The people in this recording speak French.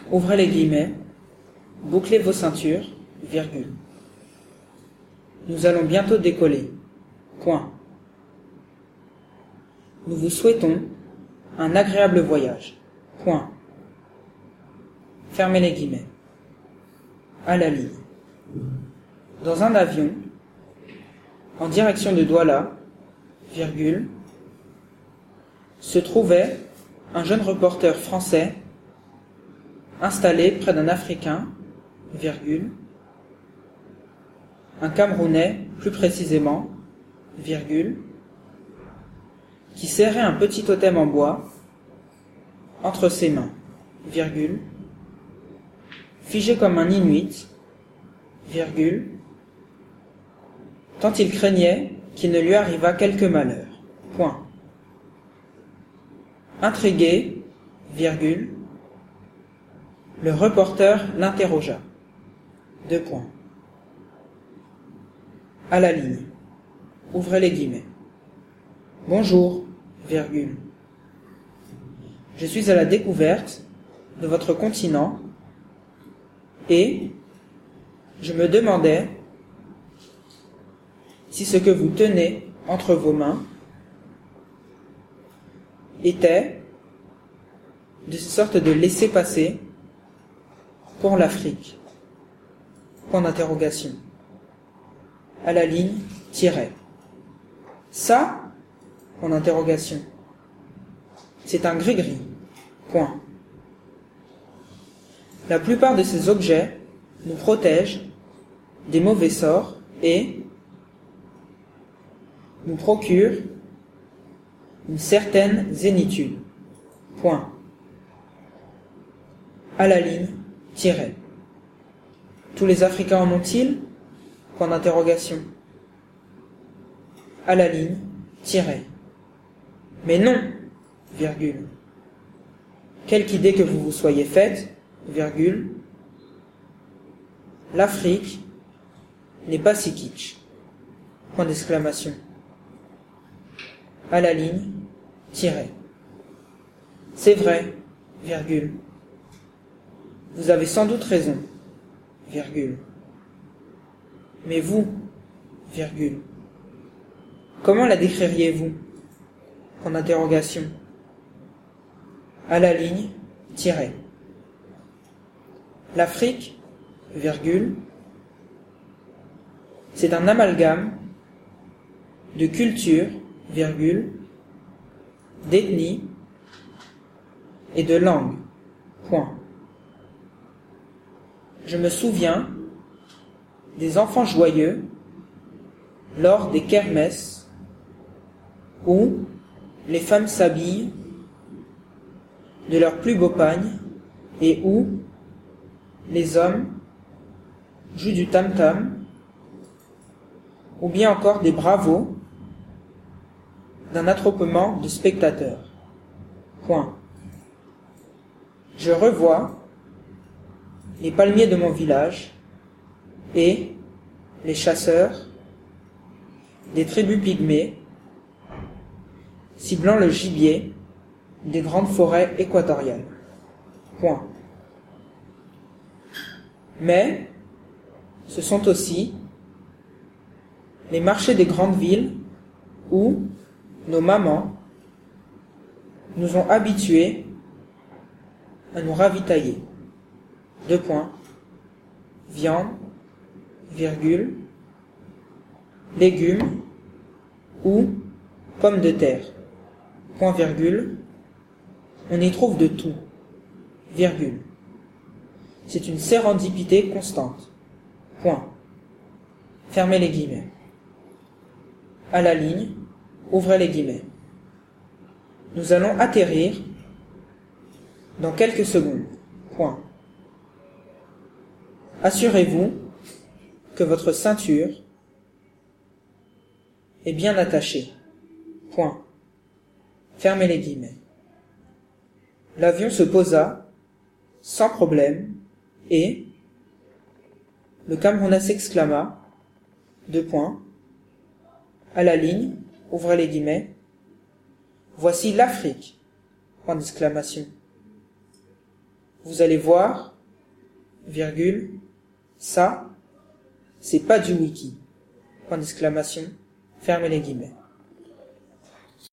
ouvrez les guillemets, bouclez vos ceintures, virgule. Nous allons bientôt décoller, point. Nous vous souhaitons un agréable voyage, point. Fermez les guillemets. À la ligne. Dans un avion, en direction de Douala, virgule, se trouvait un jeune reporter français installé près d'un Africain, virgule, un Camerounais plus précisément, virgule, qui serrait un petit totem en bois entre ses mains, virgule, figé comme un Inuit, virgule, tant il craignait qu'il ne lui arrivât quelque malheur, point. Intrigué, virgule, le reporter l'interrogea, deux points. À la ligne, ouvrez les guillemets. Bonjour, virgule. Je suis à la découverte de votre continent et je me demandais si ce que vous tenez entre vos mains était de ces sortes de laissez-passer pour l'Afrique. Point d'interrogation. À la ligne, tiret. Ça, point d'interrogation. C'est un gris-gris. Point. La plupart de ces objets nous protègent des mauvais sorts et nous procurent une certaine zénitude. Point. À la ligne, tiret. Tous les Africains en ont-ils? Point d'interrogation. À la ligne, tiret. Mais non, virgule. Quelque idée que vous vous soyez faite, virgule. L'Afrique n'est pas si kitsch. Point d'exclamation. À la ligne, tiret. C'est vrai, virgule. Vous avez sans doute raison, virgule. Mais vous, virgule. Comment la décririez-vous? Point d'interrogation. À la ligne, tiret. L'Afrique, virgule, c'est un amalgame de culture, virgule, d'ethnie et de langue, point. Je me souviens des enfants joyeux lors des kermesses où les femmes s'habillent de leurs plus beaux pagnes et où les hommes jouent du tam-tam ou bien encore des bravos d'un attroupement de spectateurs. Point. Je revois les palmiers de mon village et les chasseurs des tribus pygmées ciblant le gibier des grandes forêts équatoriales. Point. Mais ce sont aussi les marchés des grandes villes où nos mamans nous ont habitués à nous ravitailler. Deux points. Viande, virgule, légumes ou pommes de terre. Point virgule. On y trouve de tout. Virgule. C'est une sérendipité constante. Point. Fermez les guillemets. À la ligne, ouvrez les guillemets. Nous allons atterrir dans quelques secondes. Point. Assurez-vous que votre ceinture est bien attachée. Point. Fermez les guillemets. L'avion se posa sans problème et le Camerounais s'exclama, deux points, à la ligne, ouvrez les guillemets, voici l'Afrique, point d'exclamation. vous allez voir, virgule, ça, c'est pas du wiki. Point d'exclamation, fermez les guillemets.